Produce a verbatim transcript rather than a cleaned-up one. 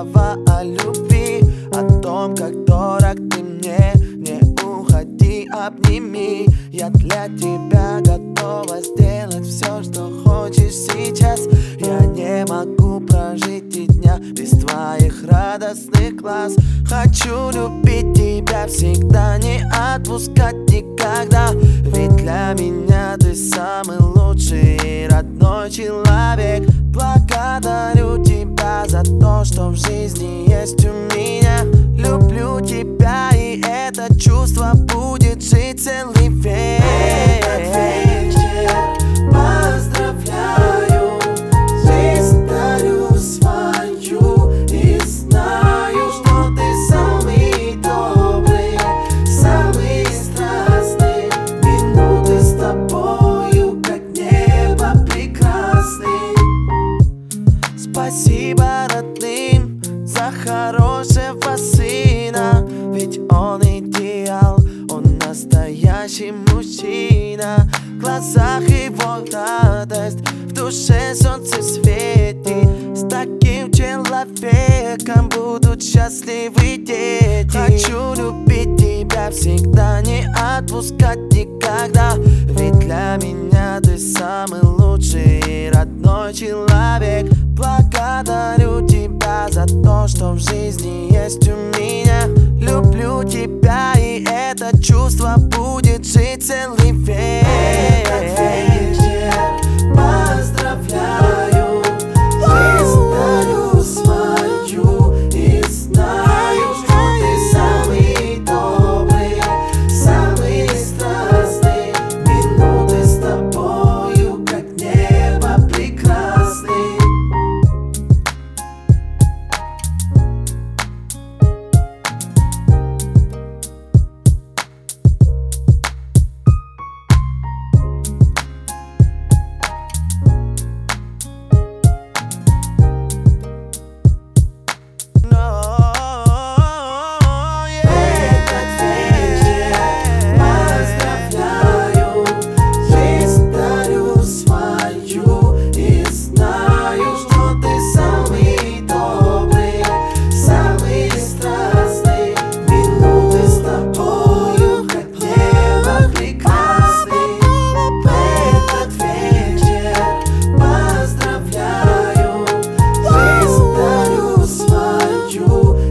слова о любви, о том, как дорог ты мне. Не уходи, обними. Я для тебя готова сделать все, что хочешь сейчас. Я не могу прожить и дня без твоих радостных глаз. Хочу любить тебя всегда, не отпускать никогда. Ведь для меня ты самый лучший и родной человек. Благодарю тебя за то, что в жизни есть у меня. Люблю тебя, и это чувство будет жить целый век. Этот вечер поздравляю, жизнь дарю свою, и знаю, что ты самый добрый, самый страстный. Минуты с тобою, как небо прекрасный. Спасибо родным за хорошего сына, ведь он идеал, он настоящий мужчина. В глазах его радость, в душе солнце светит. С таким человеком будут счастливы дети. Хочу любить тебя всегда, не отпускать никогда. Ведь для меня ты самый лучший и родной человек. Благодарю тебя за то, что в жизни есть у меня. Люблю тебя, и это чувство будет жить целый век. Этот вечер поздравляю, жизнь дарю свою, и знаю, что ты самый добрый, самый страстный. Минуты с тобою, как небо прекрасный. You